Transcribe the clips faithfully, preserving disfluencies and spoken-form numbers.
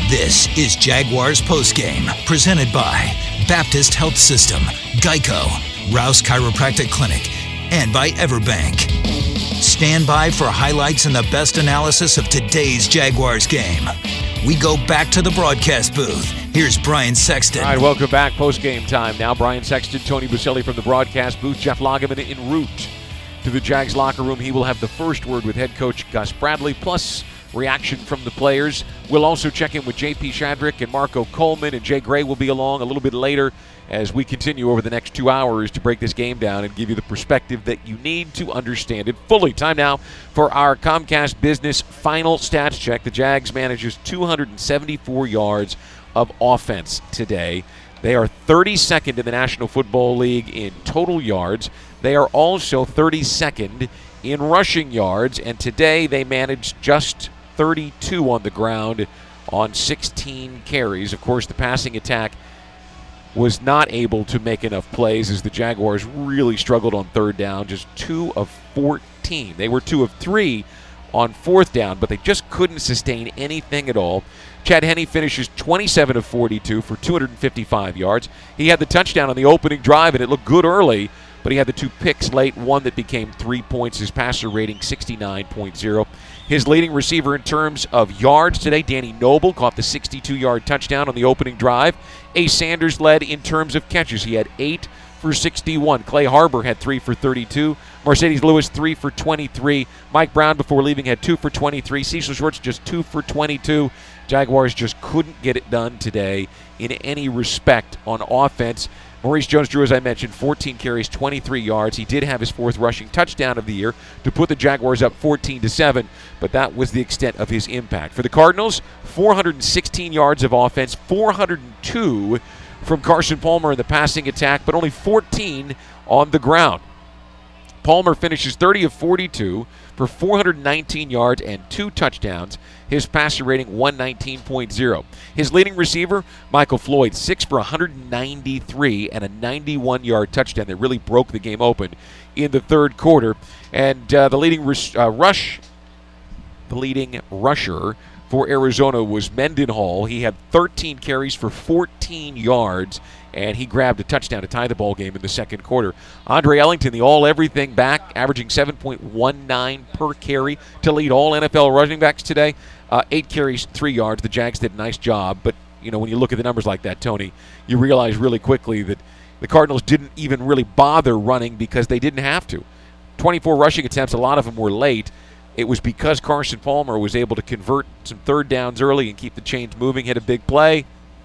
This is Jaguars Postgame, presented by Baptist Health System, Geico, Rouse Chiropractic Clinic, and by Everbank. Stand by for highlights and the best analysis of today's Jaguars game. We go back to the broadcast booth. Here's Brian Sexton. All right, welcome back. Post-game time now. Brian Sexton, Tony Buselli from the broadcast booth. Jeff Lageman en route to the Jags locker room. He will have the first word with head coach Gus Bradley, plus reaction from the players. We'll also check in with J P Shadrick and Marco Coleman, and Jay Gray will be along a little bit later as we continue over the next two hours to break this game down and give you the perspective that you need to understand it fully. Time now for our Comcast Business final stats check. The Jags manages two hundred seventy-four yards of offense today. They are thirty-second in the National Football League in total yards. They are also thirty-second in rushing yards, and today they managed just thirty-two on the ground on sixteen carries. Of course, the passing attack was not able to make enough plays as the Jaguars really struggled on third down, just two of fourteen. They were two of three on fourth down, but they just couldn't sustain anything at all. Chad Henne finishes twenty-seven of forty-two for two hundred fifty-five yards. He had the touchdown on the opening drive, and it looked good early, but he had the two picks late, one that became three points. His passer rating sixty-nine point oh. His leading receiver in terms of yards today, Danny Noble, caught the sixty-two-yard touchdown on the opening drive. Ace Sanders led in terms of catches. He had eight for sixty-one. Clay Harbor had three for thirty-two. Mercedes Lewis, three for twenty-three. Mike Brown, before leaving, had two for twenty-three. Cecil Shorts, just two for twenty-two. Jaguars just couldn't get it done today in any respect on offense. Maurice Jones-Drew, as I mentioned, fourteen carries, twenty-three yards. He did have his fourth rushing touchdown of the year to put the Jaguars up fourteen to seven, but that was the extent of his impact. For the Cardinals, four hundred sixteen yards of offense, four hundred two from Carson Palmer in the passing attack, but only fourteen on the ground. Palmer finishes thirty of forty-two for four hundred nineteen yards and two touchdowns. His passer rating one nineteen point oh. His leading receiver, Michael Floyd, six for one hundred ninety-three and a ninety-one-yard touchdown that really broke the game open in the third quarter. And uh, the leading res- uh, rush, the leading rusher for Arizona was Mendenhall. He had thirteen carries for fourteen yards, and he grabbed a touchdown to tie the ball game in the second quarter. Andre Ellington, the all-everything back, averaging seven point one nine per carry to lead all N F L running backs today. Uh, eight carries, three yards. The Jags did a nice job, but you know when you look at the numbers like that, Tony, you realize really quickly that the Cardinals didn't even really bother running because they didn't have to. twenty-four rushing attempts, a lot of them were late. It was because Carson Palmer was able to convert some third downs early and keep the chains moving, hit a big play.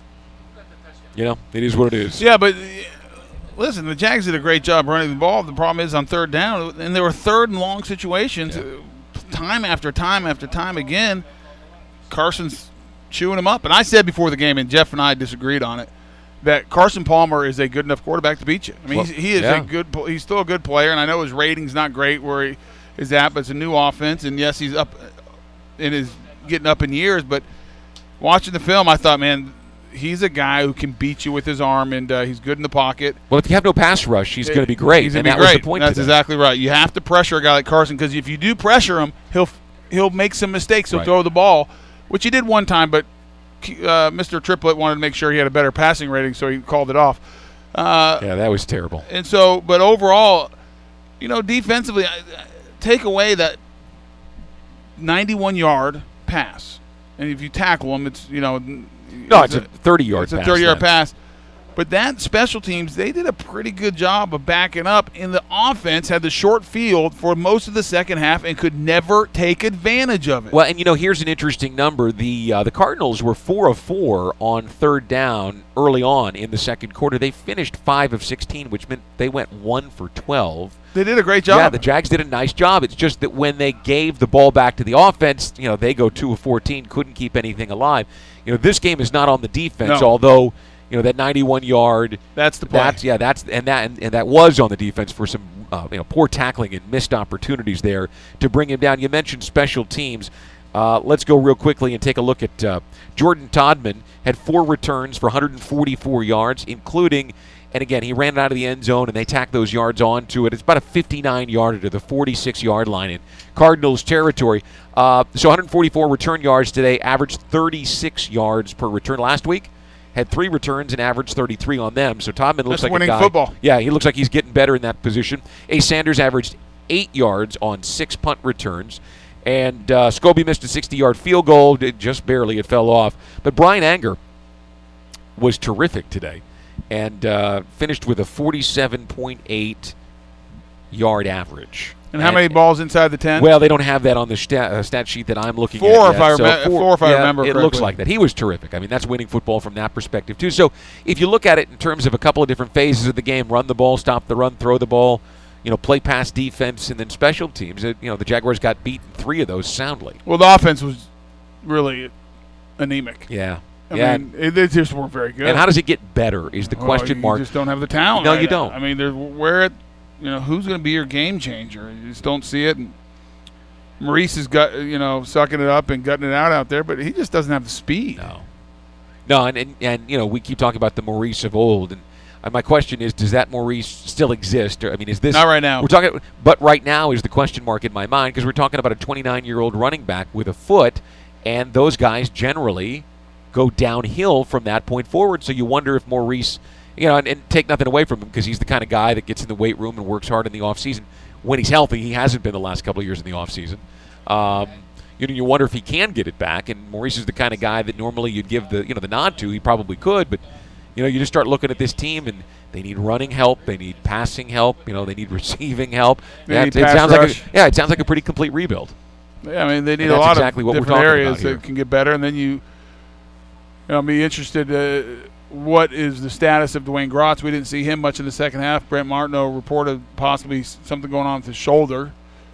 You know, it is what it is. Yeah, but listen, the Jags did a great job running the ball. The problem is on third down, and there were third and long situations, yeah. time after time after time again. Carson's chewing him up. And I said before the game, and Jeff and I disagreed on it, that Carson Palmer is a good enough quarterback to beat you. I mean, well, he's, he is yeah. a good. He's still a good player, and I know his rating's not great where he is at, but it's a new offense, and yes, he's up in his getting up in years. But watching the film, I thought, man, he's a guy who can beat you with his arm, and uh, he's good in the pocket. Well, if you have no pass rush, he's going to be great. He's going to be great. Was the point That's exactly right. You have to pressure a guy like Carson because if you do pressure him, he'll he'll make some mistakes. He'll right. throw the ball, which he did one time, but uh, Mister Triplett wanted to make sure he had a better passing rating, so he called it off. Uh, yeah, that was terrible. And so, but overall, you know, defensively, take away that ninety-one-yard pass, and if you tackle him, it's you know. No, it's, it's a thirty-yard pass. It's a thirty-yard pass. But that special teams, they did a pretty good job of backing up. And the offense had the short field for most of the second half and could never take advantage of it. Well, and, you know, here's an interesting number. The uh, the Cardinals were four of four on third down early on in the second quarter. They finished five of sixteen, which meant they went one for twelve. They did a great job. Yeah, the Jags did a nice job. It's just that when they gave the ball back to the offense, you know, they go two of fourteen, couldn't keep anything alive. You know, this game is not on the defense, no. although, you know, that ninety-one yard. That's the play. That's, yeah, that's and that and, and that was on the defense for some uh, you know poor tackling and missed opportunities there to bring him down. You mentioned special teams. Uh, let's go real quickly and take a look at uh, Jordan Todman. Had four returns for one hundred forty-four yards, including And again, he ran it out of the end zone, and they tacked those yards onto it. It's about a fifty-nine-yarder to the forty-six-yard line in Cardinals territory. Uh, so one hundred forty-four return yards today, averaged thirty-six yards per return. Last week, had three returns and averaged thirty-three on them. So Todman looks That's like winning a guy. Football. Yeah, he looks like he's getting better in that position. Ace Sanders averaged eight yards on six punt returns. And uh, Scobie missed a sixty-yard field goal. It just barely. It fell off. But Brian Anger was terrific today and uh, finished with a forty-seven point eight yard average. And how and, many balls inside the ten? Well, they don't have that on the stat, uh, stat sheet that I'm looking four at. If I so rem- four, four if I yeah, remember it correctly. looks like that. He was terrific. I mean, that's winning football from that perspective, too. So if you look at it in terms of a couple of different phases of the game, run the ball, stop the run, throw the ball, you know, play pass defense, and then special teams, it, you know, the Jaguars got beat in three of those soundly. Well, the offense was really anemic. Yeah. I yeah. mean, it, they just weren't very good. And how does it get better is the well, question you mark. You just don't have the talent. No, right you now. don't. I mean, they're, where it, you know, who's going to be your game changer? You just don't see it. And Maurice has got, you know, sucking it up and gutting it out out there, but he just doesn't have the speed. No. No, and, and, and you know, we keep talking about the Maurice of old, and uh, my question is, does that Maurice still exist? Or, I mean, is this not right now? We're talking, but right now is the question mark in my mind because we're talking about a twenty-nine-year-old running back with a foot, and those guys generally go downhill from that point forward. So you wonder if Maurice, you know, and, and take nothing away from him because he's the kind of guy that gets in the weight room and works hard in the offseason. When he's healthy, he hasn't been the last couple of years in the offseason. Um, you know, you wonder if he can get it back. And Maurice is the kind of guy that normally you'd give the, you know, the nod to. He probably could, but you know, you just start looking at this team and they need running help, they need passing help, you know, they need receiving help. They yeah, need it, it pass sounds rush. like a, yeah, it sounds like a pretty complete rebuild. Yeah, I mean, they need And a that's lot exactly of what we're different talking areas about here. that can get better, and then you, you know, be interested. Uh, what is the status of Dwayne Grotz? We didn't see him much in the second half. Brent Martineau reported possibly something going on with his shoulder,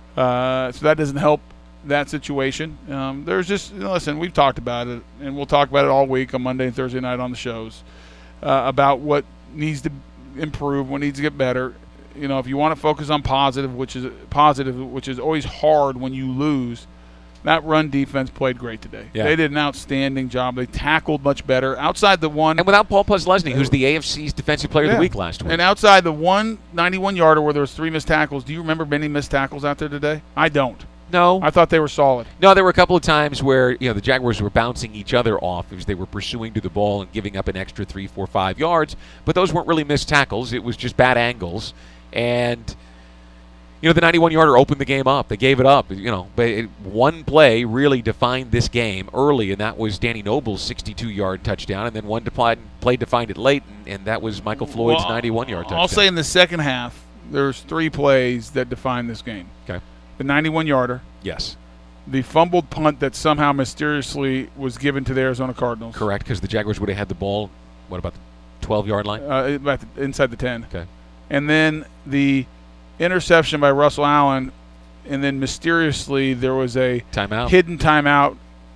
uh, so that doesn't help that situation. Um, there's just, you know, listen, we've talked about it, and we'll talk about it all week on Monday and Thursday night on the shows uh, about what needs to improve, what needs to get better. You know, if you want to focus on positive, which is positive, which is always hard when you lose. That run defense played great today. Yeah. They did an outstanding job. They tackled much better. Outside the one. And without Paul Posluszny, who's the A F C's Defensive Player yeah. of the Week last week. And outside the one ninety-one-yarder where there was three missed tackles, do you remember many missed tackles out there today? I don't. No. I thought they were solid. No, there were a couple of times where, you know, the Jaguars were bouncing each other off as they were pursuing to the ball and giving up an extra three, four, five yards. But those weren't really missed tackles. It was just bad angles. And, you know, the ninety-one-yarder opened the game up. They gave it up. You know, but it, one play really defined this game early, and that was Danny Noble's sixty-two-yard touchdown, and then one play, play defined it late, and, and that was Michael Floyd's well, ninety-one-yard touchdown. I'll say in the second half, there's three plays that define this game. Okay. The ninety-one-yarder. Yes. The fumbled punt that somehow mysteriously was given to the Arizona Cardinals. Correct, because the Jaguars would have had the ball, what, about the twelve-yard line? Uh, about the, inside the ten. Okay. And then the interception by Russell Allen, and then mysteriously there was a timeout. hidden timeout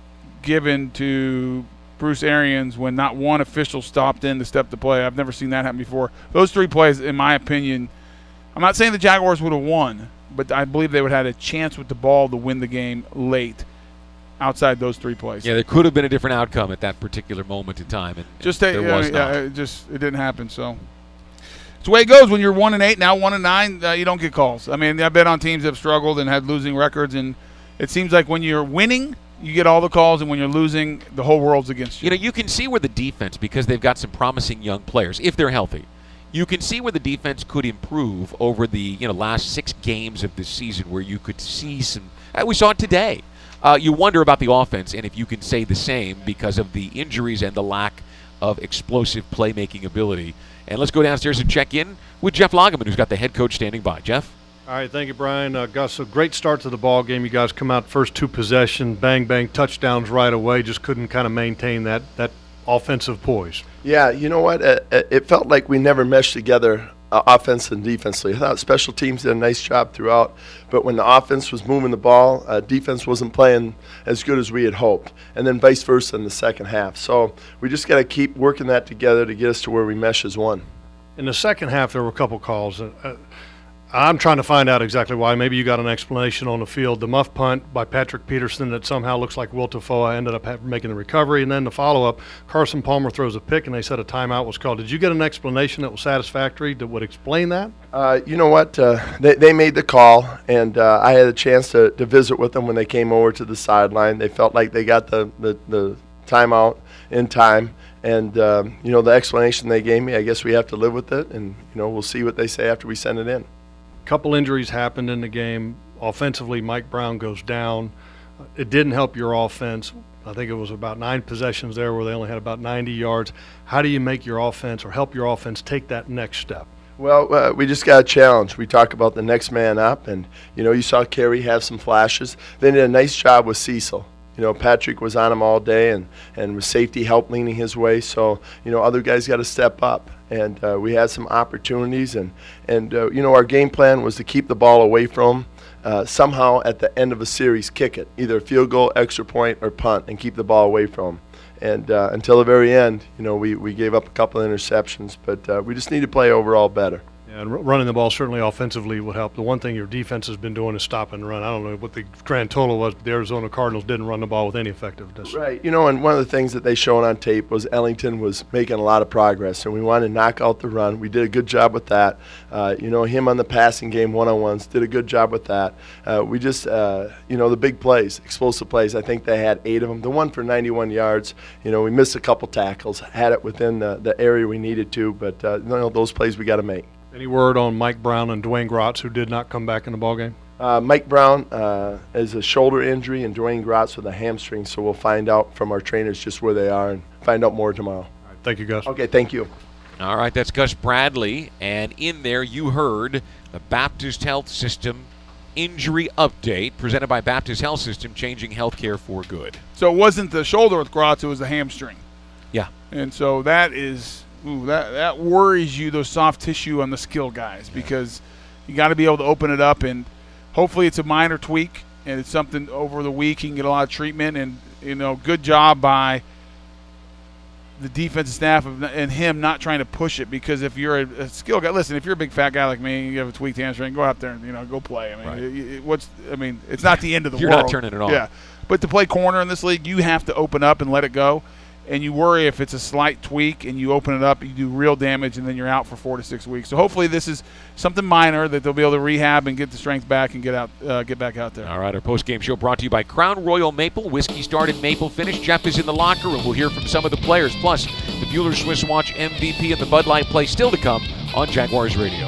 given to Bruce Arians when not one official stopped in to step the play. I've never seen that happen before. Those three plays, in my opinion, I'm not saying the Jaguars would have won, but I believe they would have had a chance with the ball to win the game late outside those three plays. Yeah, there could have been a different outcome at that particular moment in time, and just there uh, was yeah, not. it just it didn't happen. So it's the way it goes when you're one and eight. Now one and nine, uh, you don't get calls. I mean, I've been on teams that have struggled and had losing records, and it seems like when you're winning, you get all the calls, and when you're losing, the whole world's against you. You know, you can see where the defense, because they've got some promising young players, if they're healthy, you can see where the defense could improve over the you know last six games of this season, where you could see some. Uh, we saw it today. Uh, you wonder about the offense, and if you can say the same because of the injuries and the lack of explosive playmaking ability. And let's go downstairs and check in with Jeff Lageman, who's got the head coach standing by. Jeff? All right, thank you, Brian. Uh, Gus, a great start to the ball game. You guys come out first two possession, bang, bang, touchdowns right away. Just couldn't kind of maintain that, that offensive poise. Yeah, you know what? It, it felt like we never meshed together uh, offense and defensively. I thought special teams did a nice job throughout, but when the offense was moving the ball, uh, defense wasn't playing as good as we had hoped, and then vice versa in the second half. So we just got to keep working that together to get us to where we mesh as one. In the second half, there were a couple calls. Uh, I'm trying to find out exactly why. Maybe you got an explanation on the field. The muff punt by Patrick Peterson that somehow looks like Will Tafoa ended up ha- making the recovery, and then the follow-up, Carson Palmer throws a pick, and they said a timeout was called. Did you get an explanation that was satisfactory that would explain that? Uh, you know what? Uh, they, they made the call, and uh, I had a chance to, to visit with them when they came over to the sideline. They felt like they got the, the, the timeout in time. And, um, you know, the explanation they gave me, I guess we have to live with it, and, you know, we'll see what they say after we send it in. Couple injuries happened in the game. Offensively, Mike Brown goes down. It didn't help your offense. I think it was about nine possessions there where they only had about ninety yards. How do you make your offense or help your offense take that next step? Well, uh, we just got a challenge. We talk about the next man up, and, you know, you saw Kerry have some flashes. They did a nice job with Cecil. You know, Patrick was on him all day, and, and with safety help leaning his way. So, you know, other guys got to step up. And uh, we had some opportunities. And, and uh, you know, our game plan was to keep the ball away from them. Uh, somehow at the end of a series, kick it. Either a field goal, extra point, or punt, and keep the ball away from them. And uh, until the very end, you know, we, we gave up a couple of interceptions. But uh, we just need to play overall better. And r- running the ball certainly offensively would help. The one thing your defense has been doing is stop and run. I don't know what the grand total was, but the Arizona Cardinals didn't run the ball with any effectiveness. Right. You know, and one of the things that they showed on tape was Ellington was making a lot of progress, and we wanted to knock out the run. We did a good job with that. Uh, you know, him on the passing game, one-on-ones, did a good job with that. Uh, we just, uh, you know, the big plays, explosive plays, I think they had eight of them. The one for ninety-one yards, you know, we missed a couple tackles, had it within the, the area we needed to, but, uh, you know, those plays we got to make. Any word on Mike Brown and Dwayne Grotz, who did not come back in the ballgame? Uh, Mike Brown uh, is a shoulder injury, and Dwayne Grotz with a hamstring, so we'll find out from our trainers just where they are and find out more tomorrow. All right, thank you, Gus. Okay, thank you. All right, that's Gus Bradley. And in there, you heard the Baptist Health System injury update presented by Baptist Health System, changing healthcare for good. So it wasn't the shoulder with Grotz, it was the hamstring. Yeah. And so that is – Ooh, that, that worries you, those soft tissue on the skill guys, because you got to be able to open it up, and hopefully it's a minor tweak and it's something over the week he can get a lot of treatment. And, you know, good job by the defensive staff of, and him not trying to push it, because if you're a, a skill guy, listen, if you're a big fat guy like me, you have a tweaked hamstring, go out there and, you know, go play. I mean, right. it, it, what's I mean, it's not the end of the you're world. You're not turning it on. Yeah, but to play corner in this league, you have to open up and let it go. And you worry if it's a slight tweak and you open it up, you do real damage, and then you're out for four to six weeks. So hopefully this is something minor that they'll be able to rehab and get the strength back and get out, uh, get back out there. All right, our post-game show brought to you by Crown Royal Maple. Whiskey started maple finish. Jeff is in the locker room. We'll hear from some of the players. Plus, the Bueller Swiss Watch M V P and the Bud Light play still to come on Jaguars Radio.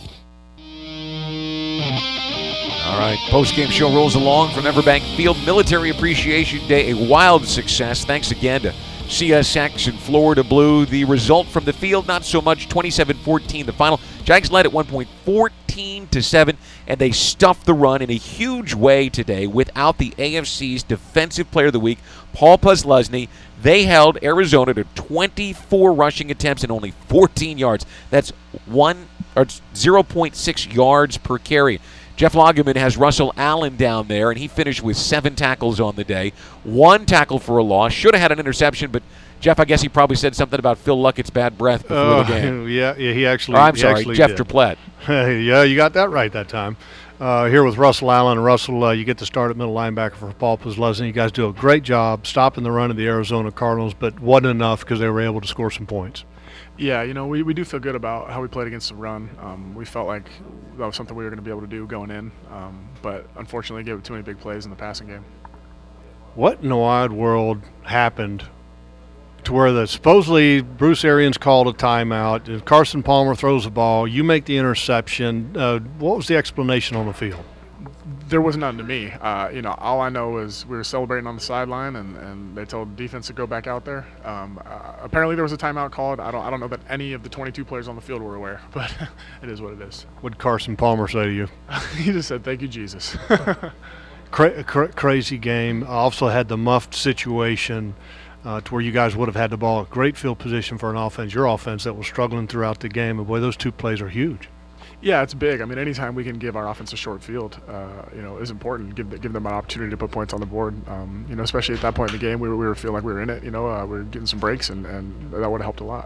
All right, post-game show rolls along from Everbank Field. Military Appreciation Day, a wild success. Thanks again to C S X and Florida Blue. The result from the field, not so much. twenty-seven fourteen the final. Jags led at one point fourteen to seven, and they stuffed the run in a huge way today without the A F C's Defensive Player of the Week, Paul Posluszny. They held Arizona to twenty-four rushing attempts and only fourteen yards. That's one or zero point six yards per carry. Jeff Lageman has Russell Allen down there, and he finished with seven tackles on the day. One tackle for a loss. Should have had an interception, but Jeff, I guess he probably said something about Phil Luckett's bad breath before uh, the game. Yeah, yeah, he actually. Or, I'm he sorry, actually Jeff did. Triplett. Yeah, you got that right that time. Uh, here with Russell Allen. Russell, uh, you get to start at middle linebacker for Paul Posluszny. You guys do a great job stopping the run of the Arizona Cardinals, but wasn't enough because they were able to score some points. Yeah, you know, we, we do feel good about how we played against the run. Um, we felt like that was something we were going to be able to do going in, um, but unfortunately gave it too many big plays in the passing game. What in the wide world happened to where the supposedly Bruce Arians called a timeout, Carson Palmer throws the ball, you make the interception. Uh, what was the explanation on the field? There was none to me. Uh, you know, all I know is we were celebrating on the sideline, and, and they told the defense to go back out there. Um, uh, apparently, there was a timeout called. I don't I don't know that any of the twenty-two players on the field were aware, but it is what it is. What did Carson Palmer say to you? He just said, "Thank you, Jesus." Cra- cra- crazy game. Also had the muffed situation uh, to where you guys would have had the ball. Great field position for an offense. Your offense that was struggling throughout the game. And boy, those two plays are huge. Yeah, it's big. I mean, anytime we can give our offense a short field, uh, you know, is important. Give give them an opportunity to put points on the board. Um, you know, especially at that point in the game, we were, we were feeling like we were in it. You know, uh, we were getting some breaks, and, and that would have helped a lot.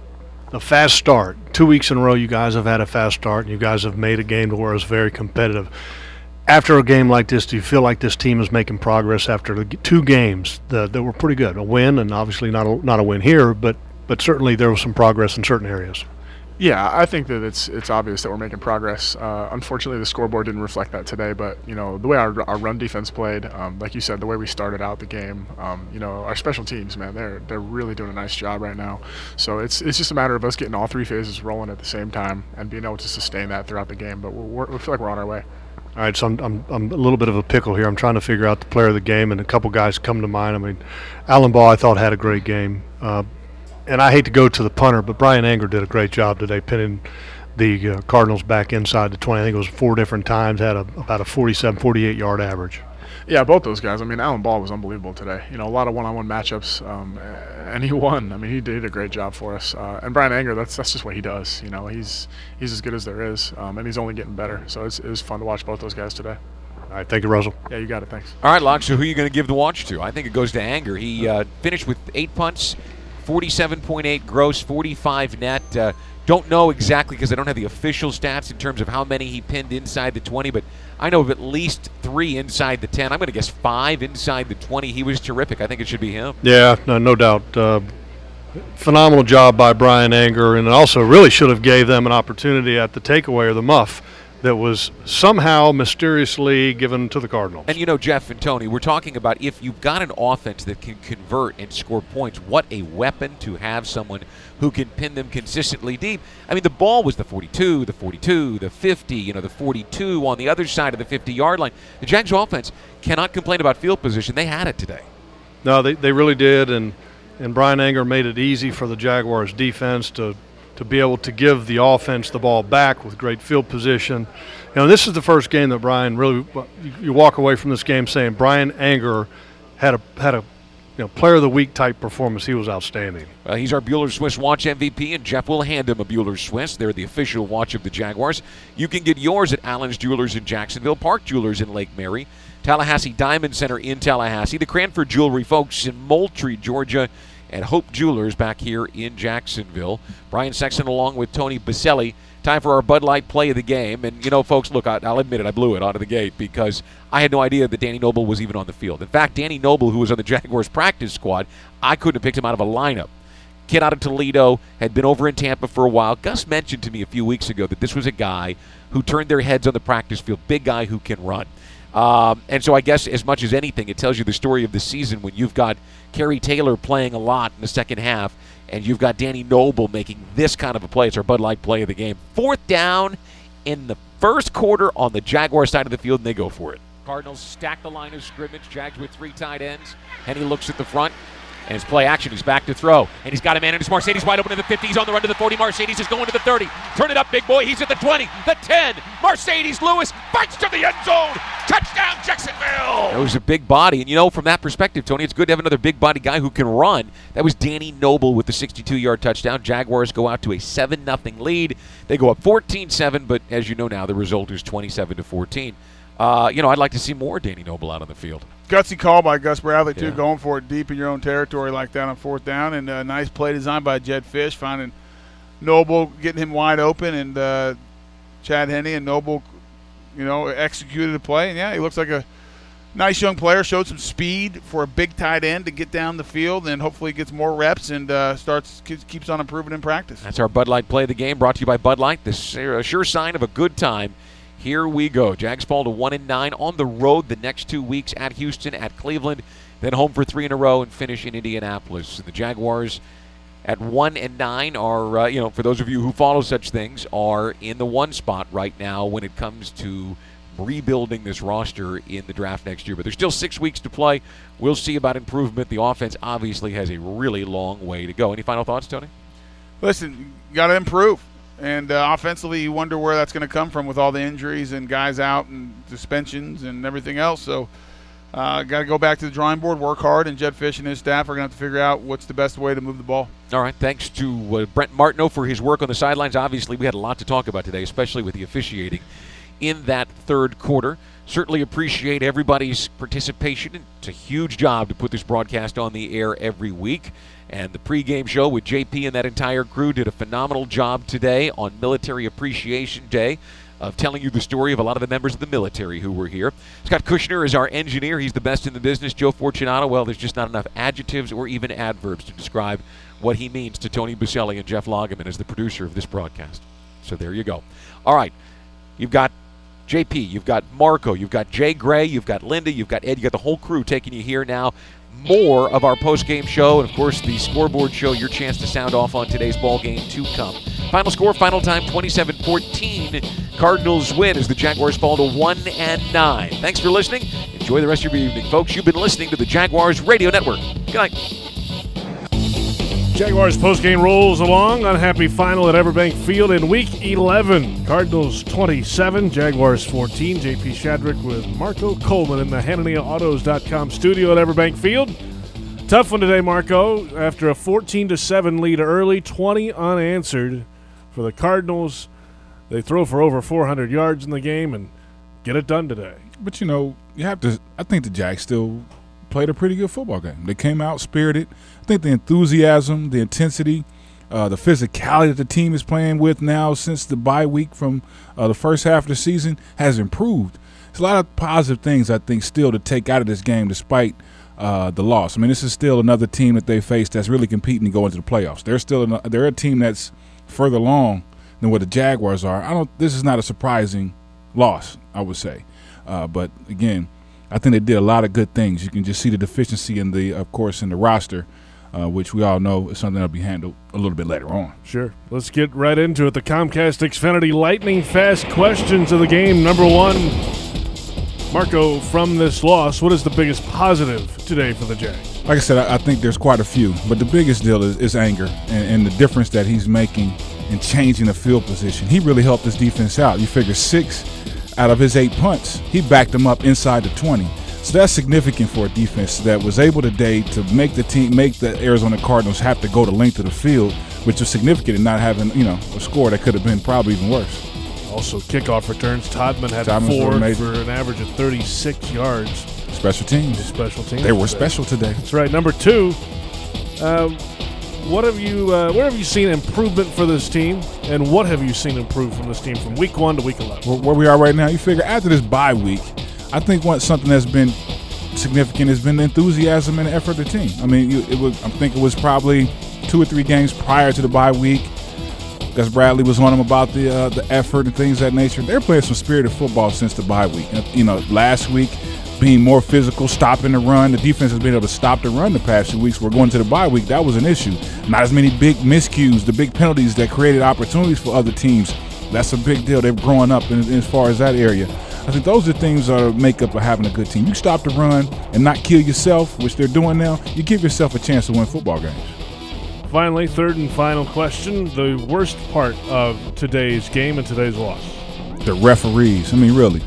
the fast start. Two weeks in a row, you guys have had a fast start, and you guys have made a game to where it's very competitive. After a game like this, do you feel like this team is making progress after the two games that, that were pretty good? A win, and obviously not a, not a win here, but but certainly there was some progress in certain areas. Yeah, I think that it's it's obvious that we're making progress. Uh, unfortunately, the scoreboard didn't reflect that today, but you know the way our, our run defense played, um, like you said, the way we started out the game, um, you know our special teams, man, they're they're really doing a nice job right now. So it's it's just a matter of us getting all three phases rolling at the same time and being able to sustain that throughout the game. But we're, we feel like we're on our way. All right, so I'm, I'm I'm a little bit of a pickle here. I'm trying to figure out the player of the game, and a couple guys come to mind. I mean, Alan Ball, I thought, had a great game. Uh, and I hate to go to the punter, but Brian Anger did a great job today pinning the uh, Cardinals back inside the twenty. I think it was four different times, had a, about a forty-seven, forty-eight yard average. Yeah, both those guys. I mean, Alan Ball was unbelievable today. You know, a lot of one-on-one matchups, um, and he won. I mean, he did a great job for us. Uh, and Brian Anger, that's that's just what he does. You know, he's he's as good as there is, um, and he's only getting better. So it's, it was fun to watch both those guys today. All right, thank you, Russell. Yeah, you got it. Thanks. All right, Locke, so who are you going to give the watch to? I think it goes to Anger. He uh, finished with eight punts, forty-seven point eight gross, forty-five net. Uh, don't know exactly because I don't have the official stats in terms of how many he pinned inside the twenty, but I know of at least three inside the ten. I'm going to guess five inside the twenty. He was terrific. I think it should be him. Yeah, no, no doubt. Uh, phenomenal job by Brian Anger, and it also really should have gave them an opportunity at the takeaway or the muff that was somehow mysteriously given to the Cardinals. And you know, Jeff and Tony, we're talking about if you've got an offense that can convert and score points, what a weapon to have someone who can pin them consistently deep. I mean, the ball was the forty-two, the forty-two, the fifty, you know, the forty-two on the other side of the fifty-yard line. The Jags offense cannot complain about field position. They had it today. No, they, they really did, and, and Brian Anger made it easy for the Jaguars defense to to be able to give the offense the ball back with great field position. You know, this is the first game that Brian really – you walk away from this game saying Brian Anger had a had a you know player of the week type performance. He was outstanding. Uh, he's our Bueller Swiss Watch M V P, and Jeff will hand him a Bueller Swiss. They're the official watch of the Jaguars. You can get yours at Allen's Jewelers in Jacksonville, Park Jewelers in Lake Mary, Tallahassee Diamond Center in Tallahassee, the Cranford Jewelry folks in Moultrie, Georgia, and Hope Jewelers back here in Jacksonville. Brian Sexton along with Tony Baselli. Time for our Bud Light play of the game. And, you know, folks, look, I, I'll admit it, I blew it out of the gate because I had no idea that Danny Noble was even on the field. In fact, Danny Noble, who was on the Jaguars practice squad, I couldn't have picked him out of a lineup. Kid out of Toledo, had been over in Tampa for a while. Gus mentioned to me a few weeks ago that this was a guy who turned their heads on the practice field, big guy who can run. Um, and so I guess as much as anything, it tells you the story of the season when you've got Kerry Taylor playing a lot in the second half and you've got Danny Noble making this kind of a play. It's our Bud Light play of the game. Fourth down in the first quarter on the Jaguar side of the field, and they go for it. Cardinals stack the line of scrimmage. Jags with three tight ends. And he looks at the front. And it's play action. He's back to throw. And he's got a man in his Marcedes wide open to the fifty. He's on the run to the forty. Marcedes is going to the thirty. Turn it up, big boy. He's at the twenty, the ten. Marcedes Lewis bites to the end zone. Touchdown, Jacksonville. That was a big body. And, you know, from that perspective, Tony, it's good to have another big body guy who can run. That was Danny Noble with the sixty-two yard touchdown. Jaguars go out to a seven nothing lead. They go up fourteen seven, but as you know now, the result is twenty-seven to fourteen. Uh, you know, I'd like to see more Danny Noble out on the field. Gutsy call by Gus Bradley, too, Yeah. going for it deep in your own territory like that on fourth down. And a nice play design by Jed Fish, finding Noble, getting him wide open. And uh, Chad Henne and Noble, you know, executed the play. And, yeah, he looks like a nice young player, showed some speed for a big tight end to get down the field, and hopefully gets more reps and uh, starts keeps on improving in practice. That's our Bud Light play of the game, brought to you by Bud Light, the sure, sure sign of a good time. Here we go. Jags fall to one and nine on the road the next two weeks at Houston, at Cleveland, then home for three in a row and finish in Indianapolis. The Jaguars at one and nine are, uh, you know, for those of you who follow such things, are in the one spot right now when it comes to rebuilding this roster in the draft next year. But there's still six weeks to play. We'll see about improvement. The offense obviously has a really long way to go. Any final thoughts, Tony? Listen, you got to improve. And uh, offensively, you wonder where that's going to come from with all the injuries and guys out and suspensions and everything else. So uh, got to go back to the drawing board, work hard, and Jed Fish and his staff are going to have to figure out what's the best way to move the ball. All right, thanks to uh, Brent Martineau for his work on the sidelines. Obviously, we had a lot to talk about today, especially with the officiating in that third quarter. Certainly appreciate everybody's participation. It's a huge job to put this broadcast on the air every week. And the pregame show with J P and that entire crew did a phenomenal job today on Military Appreciation Day of telling you the story of a lot of the members of the military who were here. Scott Kushner is our engineer. He's the best in the business. Joe Fortunato, well, there's just not enough adjectives or even adverbs to describe what he means to Tony Buselli and Jeff Lageman as the producer of this broadcast. So there you go. All right. You've got J P, you've got Marco, you've got Jay Gray, you've got Linda, you've got Ed, you've got the whole crew taking you here now. More of our post-game show, and of course the scoreboard show, your chance to sound off on today's ball game to come. Final score, final time, twenty-seven fourteen. Cardinals win as the Jaguars fall to one and nine. Thanks for listening. Enjoy the rest of your evening, folks. You've been listening to the Jaguars Radio Network. Good night. Jaguars postgame rolls along on Happy Final at Everbank Field in Week eleven. Cardinals twenty-seven, Jaguars fourteen. J P Shadrick with Marco Coleman in the Hanania Autos dot com studio at Everbank Field. Tough one today, Marco. After a fourteen to seven lead early, twenty unanswered for the Cardinals. They throw for over four hundred yards in the game and get it done today. But, you know, you have to – I think the Jags still – played a pretty good football game. They came out spirited. I think the enthusiasm, the intensity, uh, the physicality that the team is playing with now since the bye week from uh, the first half of the season has improved. There's a lot of positive things, I think, still to take out of this game despite uh, the loss. I mean, this is still another team that they face that's really competing to go into the playoffs. They're still an, they're a team that's further along than what the Jaguars are. I don't. This is not a surprising loss, I would say. Uh, but, again, I think they did a lot of good things. You can just see the deficiency in the, of course, in the roster, uh, which we all know is something that'll be handled a little bit later on. Sure. Let's get right into it. The Comcast Xfinity lightning fast questions of the game. Number one, Marco, from this loss, what is the biggest positive today for the Jags? Like I said, I, I think there's quite a few, but the biggest deal is, is anger and, and the difference that he's making in changing the field position. He really helped this defense out. You figure six out of his eight punts, he backed them up inside the twenty. So that's significant for a defense that was able today to make the team, make the Arizona Cardinals have to go the length of the field, which was significant in not having, you know, a score that could have been probably even worse. Also, kickoff returns. Todman had Todman's four amazing. for an average of thirty-six yards. Special teams. Special teams. They were today. special today. That's right. Number two, um, what have you? Uh, where have you seen improvement for this team, and what have you seen improve from this team from week one to week eleven? Where, where we are right now, you figure after this bye week, I think what something that's been significant has been the enthusiasm and the effort of the team. I mean, you, it was. I think it was probably two or three games prior to the bye week. Gus Bradley was on them about the uh, the effort and things of that nature. They're playing some spirited football since the bye week. You know, last week being more physical, stopping the run. The defense has been able to stop the run the past few weeks. We're going to the bye week. That was an issue. Not as many big miscues, the big penalties that created opportunities for other teams. That's a big deal. They're growing up in, in as far as that area. I think those are things that are makeup of having a good team. You stop the run and not kill yourself, which they're doing now, you give yourself a chance to win football games. Finally, third and final question, the worst part of today's game and today's loss. The referees. I mean, really.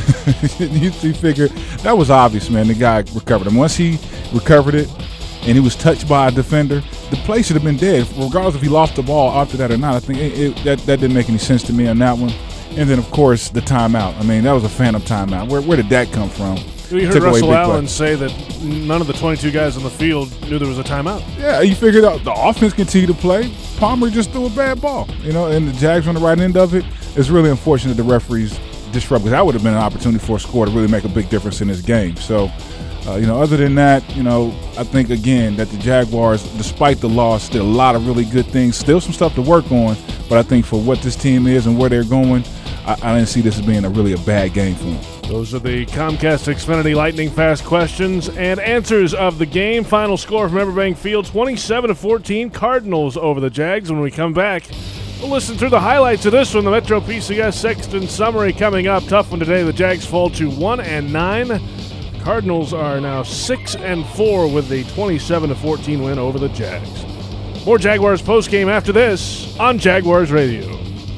you, you figure that was obvious, man. The guy recovered him. Once he recovered it and he was touched by a defender, the play should have been dead, regardless if he lost the ball after that or not. I think it, it, that, that didn't make any sense to me on that one. And then, of course, the timeout. I mean, that was a phantom timeout. Where, where did that come from? We heard Took away Russell big Allen play. say that none of the twenty-two guys on the field knew there was a timeout. Yeah, you figured out the offense continued to play. Palmer just threw a bad ball, you know, and the Jags on the right end of it. It's really unfortunate the referees disrupt, because that would have been an opportunity for a score to really make a big difference in this game. So, uh, you know, other than that, you know, I think, again, that the Jaguars, despite the loss, still a lot of really good things, still some stuff to work on. But I think for what this team is and where they're going, I, I didn't see this as being a really a bad game for them. Those are the Comcast Xfinity Lightning Fast questions and answers of the game. Final score from Everbank Field, twenty-seven to fourteen, Cardinals over the Jags. When we come back, we'll listen through the highlights of this one. The Metro P C S Sexton Summary coming up. Tough one today. The Jags fall to one and nine. Cardinals are now six and four with the twenty-seven to fourteen win over the Jags. More Jaguars postgame after this on Jaguars Radio.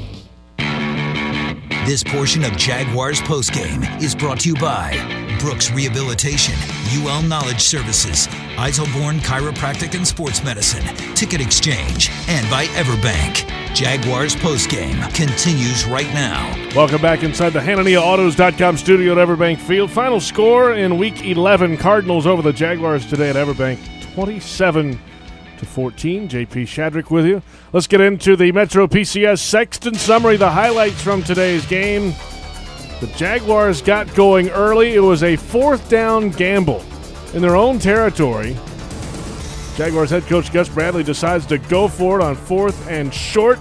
This portion of Jaguars Postgame is brought to you by Brooks Rehabilitation, U L Knowledge Services, Eiselborn Chiropractic and Sports Medicine, Ticket Exchange, and by Everbank. Jaguars postgame continues right now. Welcome back inside the Hanania Autos dot com studio at Everbank Field. Final score in Week eleven, Cardinals over the Jaguars today at Everbank, twenty-seven to fourteen. J P Shadrick with you. Let's get into the Metro P C S Sexton summary, the highlights from today's game. The Jaguars got going early. It was a fourth down gamble in their own territory. Jaguars head coach Gus Bradley decides to go for it on fourth and short.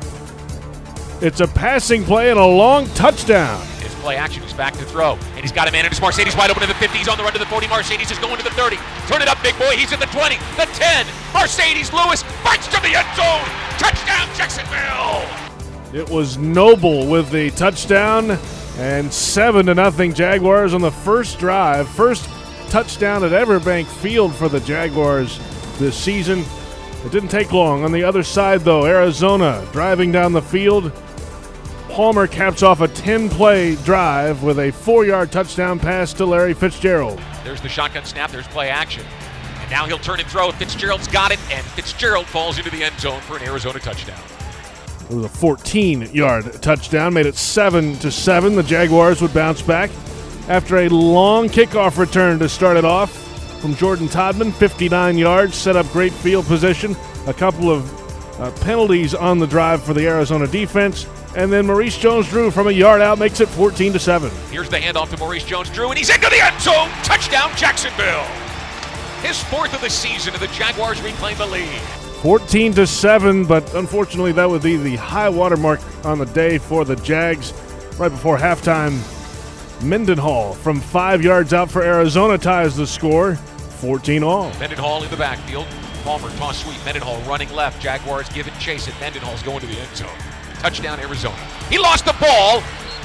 It's a passing play and a long touchdown. His play action is back to throw. And he's got a man in his Marcedes wide open to the fifty. He's on the run to the forty. Marcedes is going to the thirty. Turn it up, big boy. He's at the twenty, the ten. Marcedes Lewis bites to the end zone. Touchdown, Jacksonville. It was Noble with the touchdown, and seven to nothing Jaguars on the first drive. First touchdown at Everbank Field for the Jaguars this season. It didn't take long. On the other side, though, Arizona driving down the field. Palmer caps off a ten-play drive with a four-yard touchdown pass to Larry Fitzgerald. There's the shotgun snap. There's play action. And now he'll turn and throw. Fitzgerald's got it, and Fitzgerald falls into the end zone for an Arizona touchdown. It was a fourteen-yard touchdown, made it seven to seven. The Jaguars would bounce back after a long kickoff return to start it off from Jordan Todman, fifty-nine yards, set up great field position. A couple of uh, penalties on the drive for the Arizona defense, and then Maurice Jones-Drew from a yard out makes it fourteen to seven. Here's the handoff to Maurice Jones-Drew, and he's into the end zone. Touchdown, Jacksonville. His fourth of the season, and the Jaguars reclaim the lead. fourteen to seven, but unfortunately that would be the high water mark on the day for the Jags. Right before halftime, Mendenhall from five yards out for Arizona ties the score, fourteen all. Mendenhall in the backfield. Palmer toss sweep. Mendenhall running left. Jaguars give it chase, and Mendenhall's going to the end zone. Touchdown, Arizona. He lost the ball.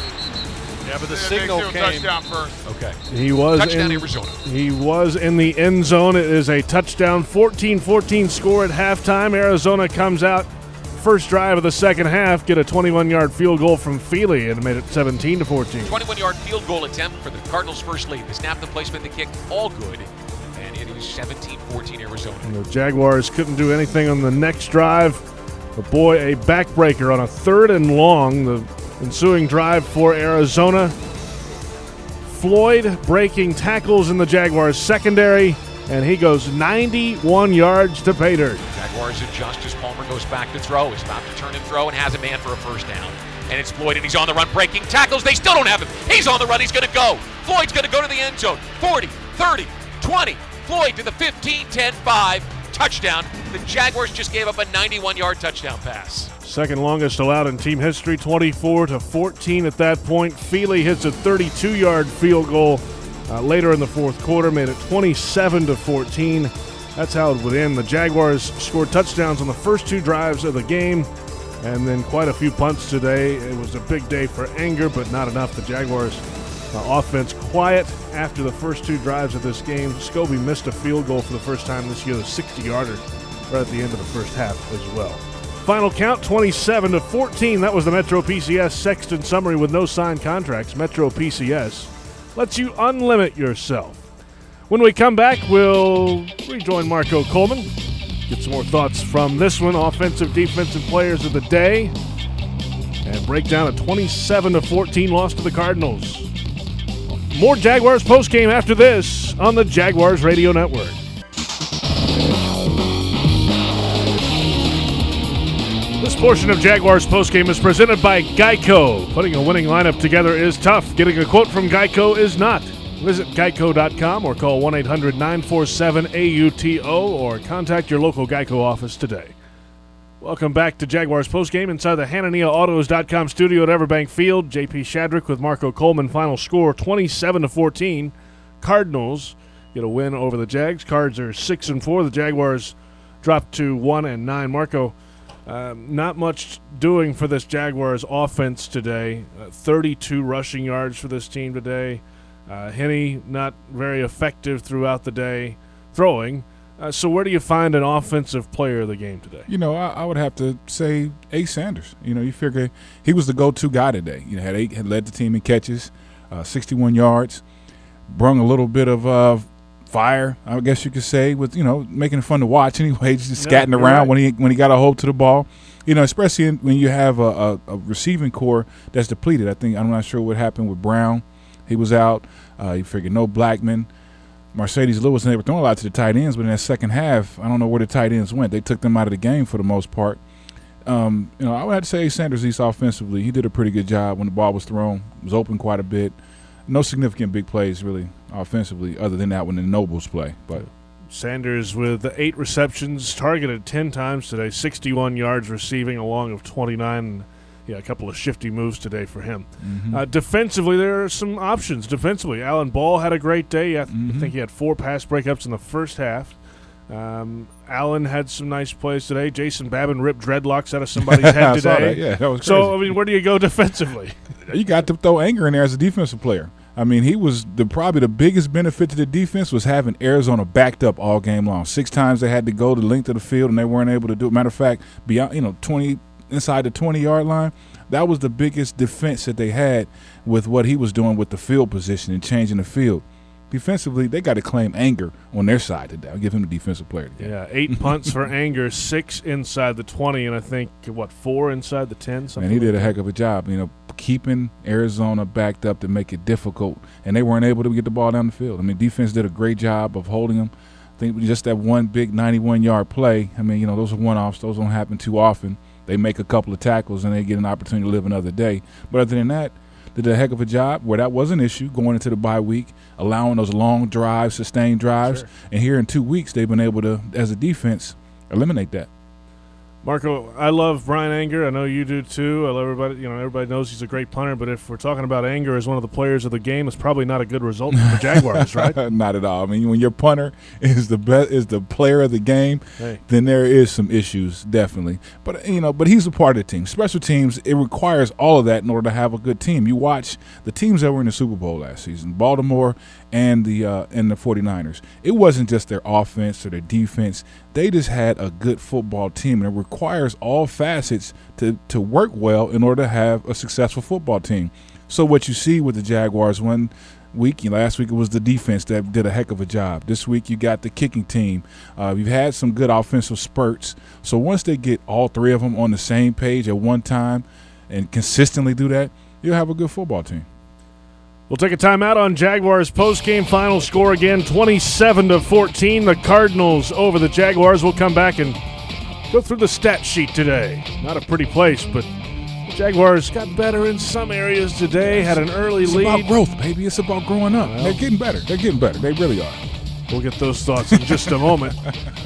Yeah, but the signal came. Touchdown first. Okay. He was touchdown, in, Arizona. He was in the end zone. It is a touchdown, fourteen fourteen score at halftime. Arizona comes out first drive of the second half, get a twenty-one-yard field goal from Feely and made it seventeen to fourteen. twenty-one-yard field goal attempt for the Cardinals' first lead. The snap, the placement, the kick, all good. And it is seventeen fourteen Arizona. And the Jaguars couldn't do anything on the next drive. But boy, a backbreaker on a third and long. The ensuing drive for Arizona. Floyd breaking tackles in the Jaguars secondary, and he goes ninety-one yards to pay dirt. Jaguars adjust as Palmer goes back to throw. He's about to turn and throw and has a man for a first down. And it's Floyd, and he's on the run breaking tackles. They still don't have him. He's on the run. He's going to go. Floyd's going to go to the end zone. forty, thirty, twenty. Floyd to the fifteen, ten, five. Touchdown. The Jaguars just gave up a ninety-one-yard touchdown pass. Second longest allowed in team history, twenty-four to fourteen at that point. Feely hits a thirty-two-yard field goal uh, later in the fourth quarter, made it twenty-seven to fourteen. That's how it would end. The Jaguars scored touchdowns on the first two drives of the game, and then quite a few punts today. It was a big day for Anger, but not enough. The Jaguars uh, offense quiet after the first two drives of this game. Scobie missed a field goal for the first time this year, a sixty-yarder right at the end of the first half as well. Final count, twenty-seven to fourteen. That was the Metro P C S Sexton summary with no signed contracts. Metro P C S lets you unlimit yourself. When we come back, we'll rejoin Marco Coleman, get some more thoughts from this one, offensive, defensive players of the day, and break down a twenty-seven to fourteen loss to the Cardinals. More Jaguars postgame after this on the Jaguars Radio Network. This portion of Jaguars postgame is presented by Geico. Putting a winning lineup together is tough. Getting a quote from Geico is not. Visit geico dot com or call one eight hundred nine four seven A U T O or contact your local Geico office today. Welcome back to Jaguars postgame inside the Hanania Autos dot com studio at Everbank Field. J P Shadrick with Marco Coleman. Final score twenty-seven to fourteen. Cardinals get a win over the Jags. Cards are six and four. The Jaguars drop to one and nine. Marco, Um, not much doing for this Jaguars offense today. Uh, thirty-two rushing yards for this team today. Uh, Henne not very effective throughout the day throwing. Uh, so where do you find an offensive player of the game today? You know, I, I would have to say Ace Sanders. You know, you figure he was the go-to guy today. You know, had eight, had led the team in catches, uh, sixty-one yards, brung a little bit of uh, fire, I guess you could say, with, you know, making it fun to watch anyway, just Yeah, scatting you're around right. when he when he got a hold to the ball. You know, especially in, when you have a, a, a receiving core that's depleted. I think I'm not sure what happened with Brown. He was out. Uh, you figure no Blackman. Mercedes Lewis, and they were throwing a lot to the tight ends, but in that second half, I don't know where the tight ends went. They took them out of the game for the most part. Um, you know, I would have to say Sanders East offensively, he did a pretty good job when the ball was thrown. It was open quite a bit. No significant big plays really offensively, other than that one in Nobles play. But Sanders with eight receptions, targeted ten times today, sixty-one yards receiving, along of twenty-nine. Yeah, a couple of shifty moves today for him. mm-hmm. Uh, defensively, there are some options. Defensively, Alan Ball had a great day. I th- Mhm. think he had four pass breakups in the first half. Um, Allen had some nice plays today. Jason Babin ripped dreadlocks out of somebody's head I saw today. that. Yeah, that was crazy. So, I mean, where do you go defensively? You got to throw Anger in there as a defensive player. I mean, he was the probably the biggest benefit to the defense was having Arizona backed up all game long. Six times they had to go the length of the field, and they weren't able to do it. Matter of fact, beyond you know twenty inside the twenty-yard line, that was the biggest defense that they had with what he was doing with the field position and changing the field. Defensively, they got to claim Anger on their side today. I'll give him the defensive player today. Yeah, eight punts for Anger, six inside the twenty, and I think, what, four inside the ten? And he did a heck of a job, you know, keeping Arizona backed up to make it difficult, and they weren't able to get the ball down the field. I mean, defense did a great job of holding them. I think just that one big ninety-one-yard play, I mean, you know, those are one-offs. Those don't happen too often. They make a couple of tackles, and they get an opportunity to live another day. But other than that, they did a heck of a job where that was an issue going into the bye week, allowing those long drives, sustained drives. Sure. And here in two weeks, they've been able to, as a defense, eliminate that. Marco, I love Brian Anger. I know you do too. I love everybody. You know, everybody knows he's a great punter. But if we're talking about Anger as one of the players of the game, it's probably not a good result for the Jaguars, right? Not at all. I mean, when your punter is the best, is the player of the game, Hey. then there is some issues, definitely. But you know, but he's a part of the team. Special teams, it requires all of that in order to have a good team. You watch the teams that were in the Super Bowl last season, Baltimore and the uh, and the forty-niners. It wasn't just their offense or their defense. They just had a good football team, and it requires all facets to, to work well in order to have a successful football team. So what you see with the Jaguars one week, last week it was the defense that did a heck of a job. This week you got the kicking team. Uh, you've had some good offensive spurts. So once they get all three of them on the same page at one time and consistently do that, you'll have a good football team. We'll take a timeout on Jaguars post-game final score again, twenty-seven to fourteen. The Cardinals over the Jaguars. We'll come back and go through the stat sheet today. Not a pretty place, but the Jaguars got better in some areas today, had an early It's lead. about growth, baby. It's about growing up. Well. They're getting better. They're getting better. They really are. We'll get those thoughts in just a moment.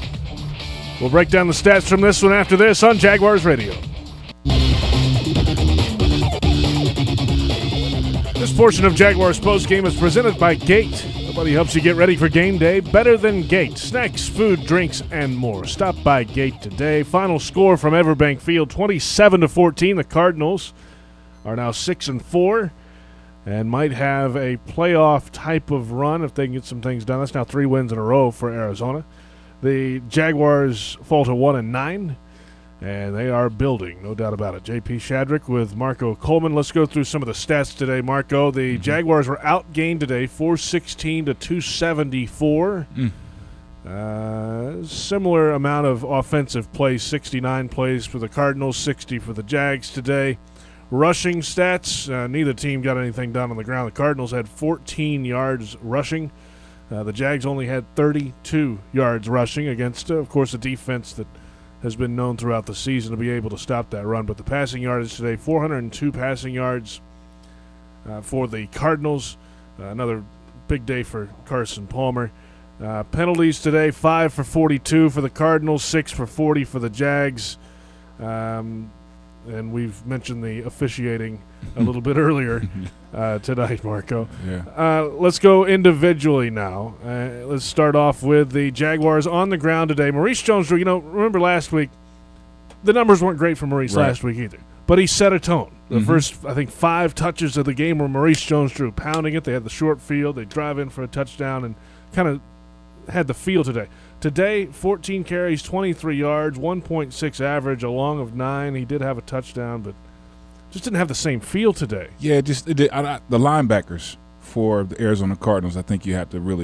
We'll break down the stats from this one after this on Jaguars Radio. This portion of Jaguars postgame is presented by Gate. Nobody helps you get ready for game day better than Gate. Snacks, food, drinks, and more. Stop by Gate today. Final score from Everbank Field, twenty-seven to fourteen. The Cardinals are now six and four and might have a playoff type of run if they can get some things done. That's now three wins in a row for Arizona. The Jaguars fall to one and nine. And they are building, no doubt about it. J P Shadrick with Marco Coleman. Let's go through some of the stats today, Marco. The mm-hmm. Jaguars were outgained today, four sixteen to two seventy-four. Mm. Uh, similar amount of offensive plays, sixty-nine plays for the Cardinals, sixty for the Jags today. Rushing stats, uh, neither team got anything done on the ground. The Cardinals had fourteen yards rushing. Uh, the Jags only had thirty-two yards rushing against, uh, of course, a defense that has been known throughout the season to be able to stop that run. But the passing yardage today, four hundred two passing yards uh, for the Cardinals. Uh, another big day for Carson Palmer. Uh, penalties today, five for forty-two for the Cardinals, six for forty for the Jags. Um, and we've mentioned the officiating a little bit earlier uh, tonight, Marco. Yeah. Uh, let's go individually now. Uh, let's start off with the Jaguars on the ground today. Maurice Jones-Drew, you know, remember last week, the numbers weren't great for Maurice Right. last week either. But he set a tone. The Mm-hmm. first, I think, five touches of the game were Maurice Jones-Drew pounding it. They had the short field. They drive in for a touchdown and kind of had the feel today. Today, fourteen carries, twenty-three yards, one point six average, a long of nine. He did have a touchdown, but just didn't have the same feel today. Yeah, just it, did- I, I, the linebackers for the Arizona Cardinals, I think you have to really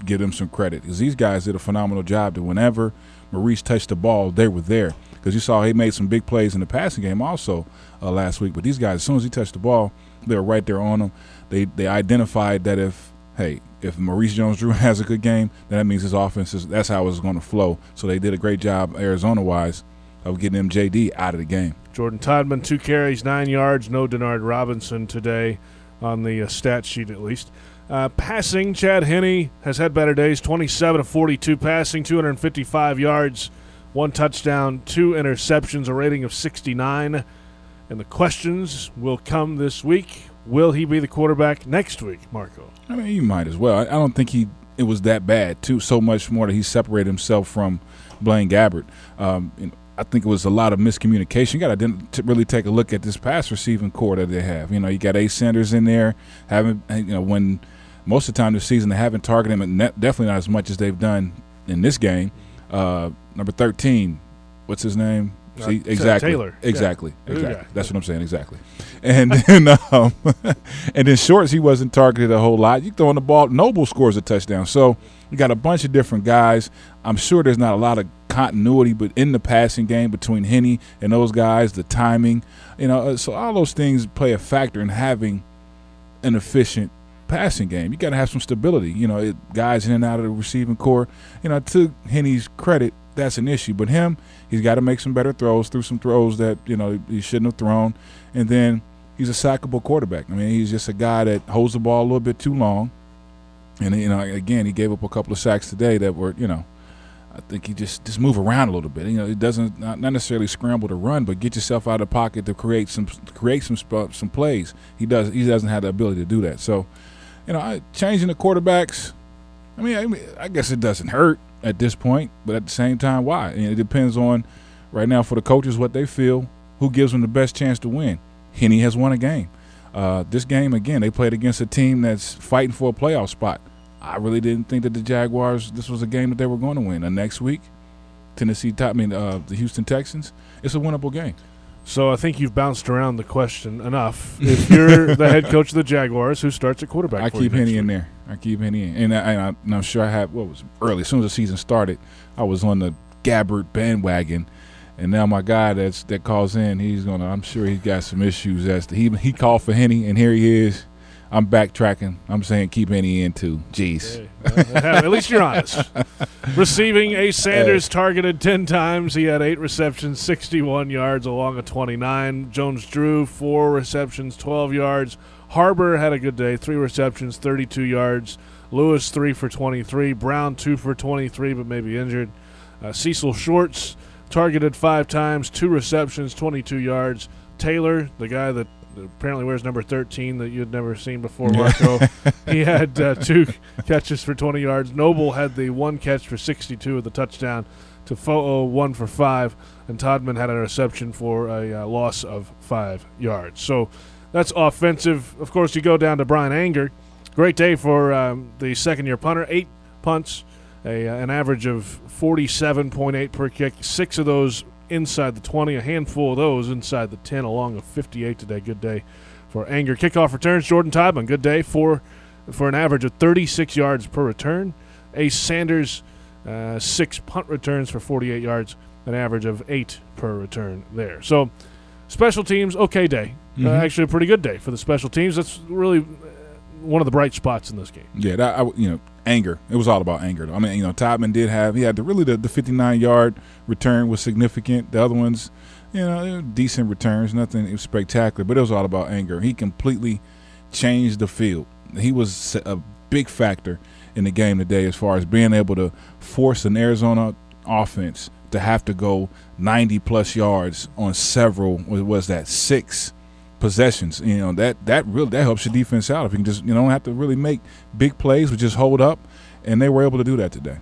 give them some credit because these guys did a phenomenal job. That whenever Maurice touched the ball, they were there. Because you saw he made some big plays in the passing game also uh, last week. But these guys, as soon as he touched the ball, they were right there on him. They they identified that if, hey, if Maurice Jones-Drew has a good game, then that means his offense is, that's how it's going to flow. So they did a great job Arizona-wise of getting M J D out of the game. Jordan Todman, two carries, nine yards. No Denard Robinson today on the uh, stat sheet at least. Uh, passing, Chad Henne has had better days, twenty-seven of forty-two passing, two hundred fifty-five yards, one touchdown, two interceptions, a rating of sixty-nine. And the questions will come this week. Will he be the quarterback next week, Marco? I mean, you might as well. I, I don't think he it was that bad, too, so much more that he separated himself from Blaine Gabbert. Um, you know, I think it was a lot of miscommunication. You got to really take a look at this pass receiving core that they have. You know, you got Ace Sanders in there, having you know when most of the time this season they haven't targeted him, and definitely not as much as they've done in this game. Uh, number thirteen, what's his name? Uh, See, exactly, Taylor. exactly, Yeah. exactly. That's what I'm saying, exactly. And then, um, and then Shorts, he wasn't targeted a whole lot. You throwing the ball, Noble scores a touchdown. So you got a bunch of different guys. I'm sure there's not a lot of continuity, but in the passing game between Henne and those guys, the timing, you know, so all those things play a factor in having an efficient passing game. You got to have some stability. You know, it, guys in and out of the receiving core. You know, to Henne's credit, that's an issue. But him, he's got to make some better throws, through some throws that, you know, he shouldn't have thrown. And then he's a sackable quarterback. I mean, he's just a guy that holds the ball a little bit too long. And, you know, again, he gave up a couple of sacks today that were, you know, I think he just, just move around a little bit. You know, it doesn't not, not necessarily scramble to run, but get yourself out of the pocket to create some create some some plays. He does he doesn't have the ability to do that. So, you know, I, changing the quarterbacks, I mean, I mean, I guess it doesn't hurt at this point, but at the same time, why? And it depends on right now for the coaches what they feel, who gives them the best chance to win. Henne has won a game. Uh, this game again, they played against a team that's fighting for a playoff spot. I really didn't think that the Jaguars, this was a game that they were going to win. And next week, Tennessee, I mean, uh, the Houston Texans, it's a winnable game. So I think you've bounced around the question enough. If you're the head coach of the Jaguars, who starts at quarterback? I for keep you Henne next in week? there. I keep Henne in. And, I, and, I, and I'm sure I have, what was early, as soon as the season started, I was on the Gabbert bandwagon. And now my guy that's that calls in, he's going to, I'm sure he's got some issues as to, he, he called for Henne, and here he is. I'm backtracking. I'm saying keep Henne in too. Jeez. Okay. Well, at least you're honest. Receiving, Ace Sanders targeted ten times. He had eight receptions, sixty-one yards along a twenty-nine. Jones-Drew, four receptions, twelve yards. Harbor had a good day, three receptions, thirty-two yards. Lewis, three for twenty-three. Brown, two for twenty-three, but maybe injured. Uh, Cecil Shorts targeted five times, two receptions, twenty-two yards. Taylor, the guy that apparently wears number thirteen that you had never seen before, Marco. He had uh, two catches for twenty yards. Noble had the one catch for sixty-two with the touchdown. Tofo'o, one for five. And Todman had a reception for a uh, loss of five yards. So that's offensive. Of course, you go down to Brian Anger. Great day for um, the second-year punter. Eight punts, a, uh, an average of forty-seven point eight per kick. Six of those inside the twenty, a handful of those inside the ten, along with fifty-eight today. Good day for Anger. Kickoff returns, Jordan Todman, good day for for an average of thirty-six yards per return. Ace Sanders, uh, six punt returns for forty-eight yards, an average of eight per return there. So special teams, okay day. Mm-hmm. Uh, actually a pretty good day for the special teams. That's really uh, one of the bright spots in this game. Yeah, that, I, you know, Anger. It was all about Anger, though. I mean, you know, Todman did have, he had the, really the, the fifty-nine-yard return was significant. The other ones, you know, they were decent returns, nothing spectacular, but it was all about Anger. He completely changed the field. He was a big factor in the game today as far as being able to force an Arizona offense to have to go ninety-plus yards on several, what was that, six possessions. You know, that that really that helps your defense out. If you can just, you don't have to really make big plays, but just hold up, and they were able to do that today.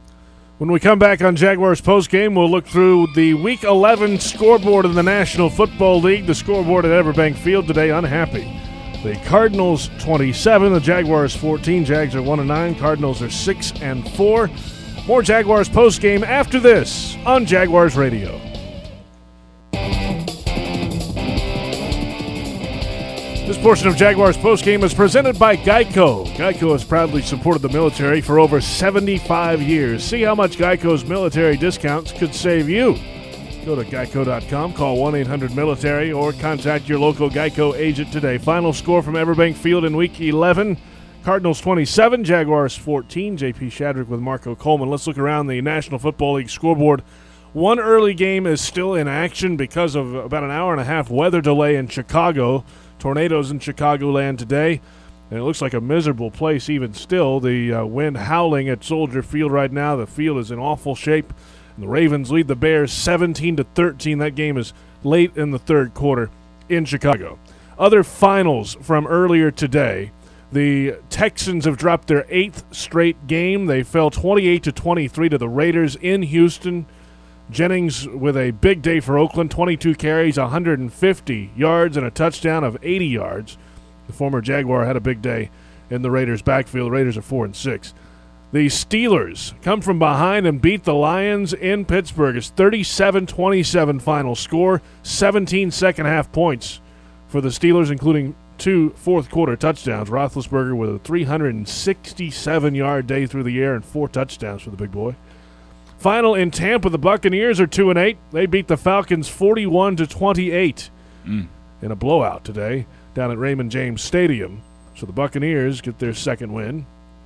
When we come back on Jaguars postgame, we'll look through the Week eleven scoreboard in the National Football League. The scoreboard at Everbank Field today, unhappy. The Cardinals twenty-seven, the Jaguars fourteen. Jags are one and nine. Cardinals are six and four. More Jaguars postgame after this on Jaguars Radio. This portion of Jaguars postgame is presented by Geico. Geico has proudly supported the military for over seventy-five years. See how much Geico's military discounts could save you. Go to geico dot com, call one eight hundred military, or contact your local Geico agent today. Final score from Everbank Field in Week eleven. Cardinals twenty-seven, Jaguars fourteen. J P Shadrick with Marco Coleman. Let's look around the National Football League scoreboard. One early game is still in action because of about an hour and a half weather delay in Chicago. Tornadoes in Chicagoland today, and it looks like a miserable place even still. The uh, wind howling at Soldier Field right now. The field is in awful shape, and the Ravens lead the Bears seventeen to thirteen. That game is late in the third quarter in Chicago. Other finals from earlier today. The Texans have dropped their eighth straight game. They fell twenty-eight to twenty-three to the Raiders in Houston. Jennings with a big day for Oakland, twenty-two carries, one hundred fifty yards, and a touchdown of eighty yards. The former Jaguar had a big day in the Raiders' backfield. The Raiders are four and six. The Steelers come from behind and beat the Lions in Pittsburgh. It's thirty-seven twenty-seven final score, seventeen second-half points for the Steelers, including two fourth-quarter touchdowns. Roethlisberger with a three hundred sixty-seven yard day through the air and four touchdowns for the big boy. Final in Tampa, the Buccaneers are two and eight. They beat the Falcons forty-one to twenty-eight mm. in a blowout today down at Raymond James Stadium. So the Buccaneers get their second win.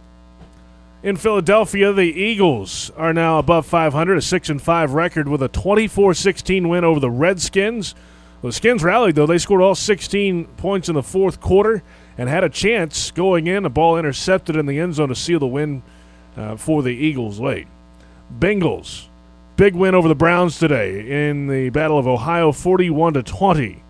In Philadelphia, the Eagles are now above five hundred, a six and five record with a twenty-four sixteen win over the Redskins. Well, the Skins rallied, though. They scored all sixteen points in the fourth quarter and had a chance going in. A ball intercepted in the end zone to seal the win uh, for the Eagles late. Bengals, big win over the Browns today in the Battle of Ohio, forty-one to twenty.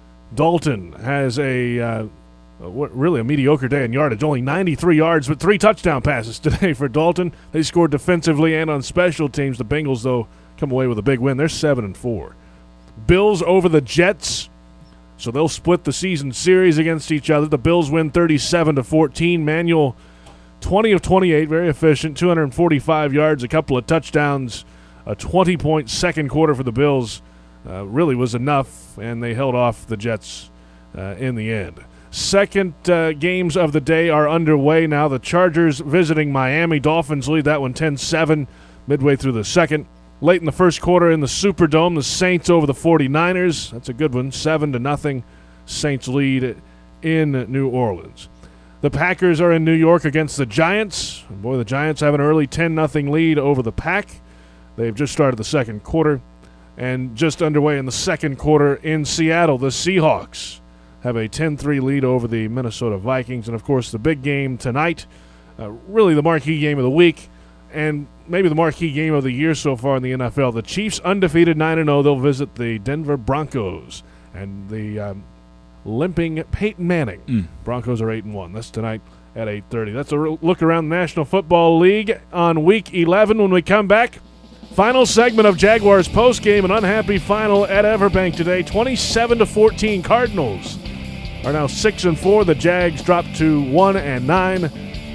Dalton has a uh, really a mediocre day in yardage, only ninety-three yards, but three touchdown passes today for Dalton. They scored defensively and on special teams. The Bengals, though, come away with a big win. They're seven and four. Bills over the Jets, so they'll split the season series against each other. The Bills win thirty-seven to fourteen. Manuel, twenty of twenty-eight, very efficient, two hundred forty-five yards, a couple of touchdowns. A twenty-point second quarter for the Bills uh, really was enough, and they held off the Jets uh, in the end. Second uh, games of the day are underway now. The Chargers visiting Miami. Dolphins lead that one ten seven midway through the second. Late in the first quarter in the Superdome, the Saints over the forty-niners. That's a good one, seven to nothing. Saints lead in New Orleans. The Packers are in New York against the Giants. And boy, the Giants have an early ten nothing lead over the Pack. They've just started the second quarter. And just underway in the second quarter in Seattle, the Seahawks have a ten three lead over the Minnesota Vikings. And, of course, the big game tonight, uh, really the marquee game of the week, and maybe the marquee game of the year so far in the N F L. The Chiefs undefeated nine and oh. They'll visit the Denver Broncos. And the um, limping Peyton Manning. Mm. Broncos are eight and one. That's tonight at eight thirty. That's a look around the National Football League on Week eleven. When we come back, final segment of Jaguars postgame, an unhappy final at Everbank today. twenty-seven to fourteen. Cardinals are now six and four. The Jags dropped to one and nine.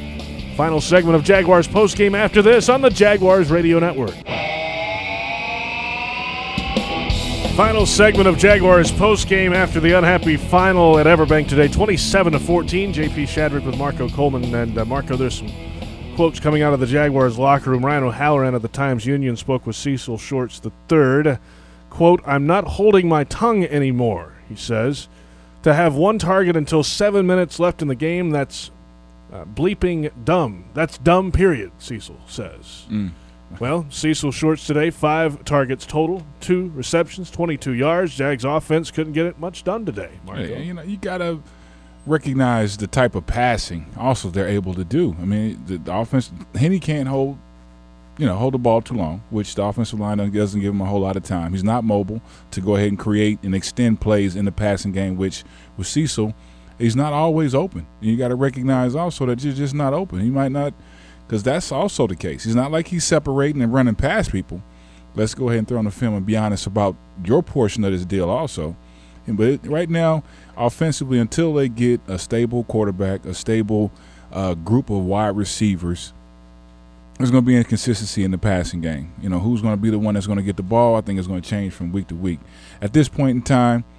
Final segment of Jaguars postgame after this on the Jaguars Radio Network. Final segment of Jaguars postgame after the unhappy final at Everbank today, twenty-seven to fourteen. J P Shadrick with Marco Coleman. And uh, Marco, there's some quotes coming out of the Jaguars locker room. Ryan O'Halloran of the Times-Union spoke with Cecil Shorts the third. Quote, "I'm not holding my tongue anymore," he says. "To have one target until seven minutes left in the game, that's uh, bleeping dumb. That's dumb, period," Cecil says. Mm. Well, Cecil Shorts today, five targets total, two receptions, twenty-two yards. Jags offense couldn't get it much done today, Marco. Hey, you know, you got to recognize the type of passing also they're able to do. I mean, the, the offense, Henny can't hold, you know, hold the ball too long, which the offensive line doesn't give him a whole lot of time. He's not mobile to go ahead and create and extend plays in the passing game, which with Cecil, he's not always open. You got to recognize also that you're just not open. He might not, because that's also the case. He's not like he's separating and running past people. Let's go ahead and throw on the film and be honest about your portion of this deal also. But it, right now, offensively, until they get a stable quarterback, a stable uh, group of wide receivers, there's going to be inconsistency in the passing game. You know, who's going to be the one that's going to get the ball, I think is going to change from week to week. At this point in time,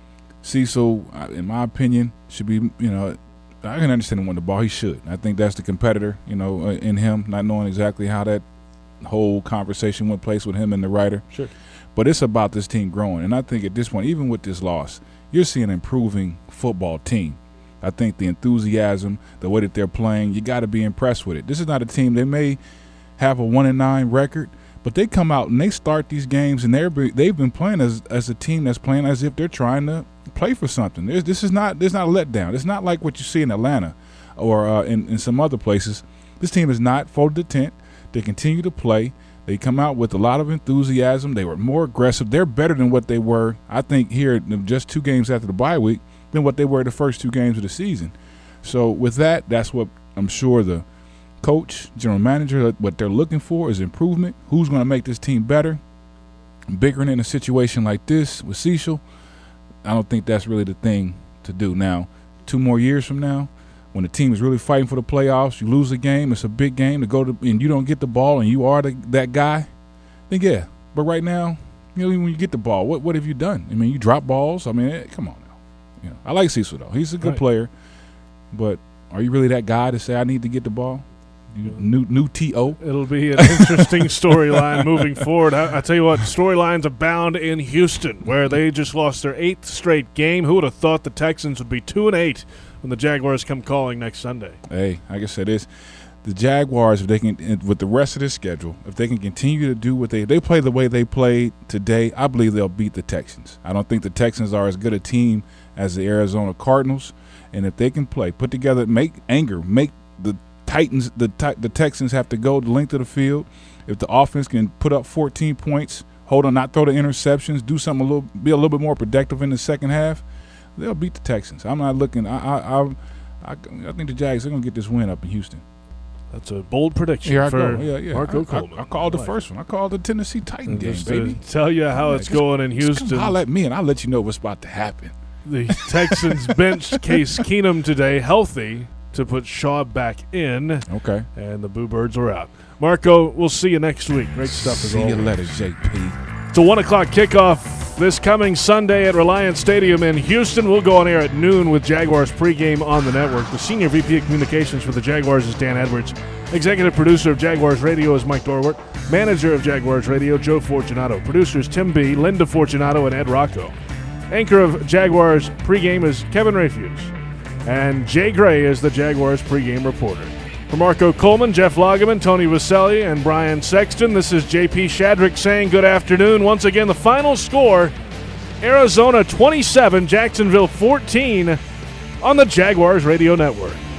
Cecil, uh, in my opinion, should be, you know, I can understand him winning the ball. He should. I think that's the competitor, you know, uh, in him, not knowing exactly how that whole conversation went place with him and the writer. Sure. But it's about this team growing. And I think at this point, even with this loss, you're seeing an improving football team. I think the enthusiasm, the way that they're playing, you got to be impressed with it. This is not a team, they may have a one and nine record, but they come out and they start these games, and they're they've been playing as as a team that's playing as if they're trying to play for something. There's, this is not this is not a letdown. It's not like what you see in Atlanta or uh, in, in some other places. This team is not folded the tent. They continue to play. They come out with a lot of enthusiasm. They were more aggressive. They're better than what they were, I think, here just two games after the bye week than what they were the first two games of the season. So with that, that's what I'm sure the coach, general manager, what they're looking for is improvement. Who's going to make this team better? Bickering in a situation like this with Cecil, I don't think that's really the thing to do. Now, two more years from now, when the team is really fighting for the playoffs, you lose a game, it's a big game to go to, and you don't get the ball, and you are the, that guy, then yeah. But right now, you know, when you get the ball, what what have you done? I mean, you drop balls. I mean, eh, come on now. You know, I like Cecil though; he's a good right. player. But are you really that guy to say I need to get the ball? You, new new T O. It'll be an interesting storyline moving forward. I, I tell you what, storylines abound in Houston, where they just lost their eighth straight game. Who would have thought the Texans would be two and eight when the Jaguars come calling next Sunday? Hey, like I said, it's the Jaguars. If they can, with the rest of their schedule, if they can continue to do what they they play the way they played today, I believe they'll beat the Texans. I don't think the Texans are as good a team as the Arizona Cardinals, and if they can play, put together, make anger, make the Titans, the the Texans have to go the length of the field. If the offense can put up fourteen points, hold on, not throw the interceptions, do something a little, be a little bit more productive in the second half, they'll beat the Texans. I'm not looking. I I I, I, I think the Jags are gonna get this win up in Houston. That's a bold prediction Here I for go. Yeah, yeah. Marco I, Coleman. I, I called the like first one. I called the Tennessee Titan game, Just to baby. tell you how Yeah, it's just- going in Just Houston. come holler at me, and I'll let you know what's about to happen. The Texans benched Case Keenum today, healthy, to put Shaw back in, Okay. and the Boo Birds are out. Marco, we'll see you next week. Great stuff as See you always. later, J P. It's a one o'clock kickoff this coming Sunday at Reliance Stadium in Houston. We'll go on air at noon with Jaguars pregame on the network. The Senior V P of Communications for the Jaguars is Dan Edwards. Executive producer of Jaguars Radio is Mike Dorwart. Manager of Jaguars Radio, Joe Fortunato. Producers Tim B., Linda Fortunato, and Ed Rocco. Anchor of Jaguars pregame is Kevin Rayfuse. And Jay Gray is the Jaguars pregame reporter. For Marco Coleman, Jeff Lageman, Tony Vaselli, and Brian Sexton, this is J P Shadrick saying good afternoon. Once again, the final score, Arizona twenty-seven, Jacksonville fourteen on the Jaguars Radio Network.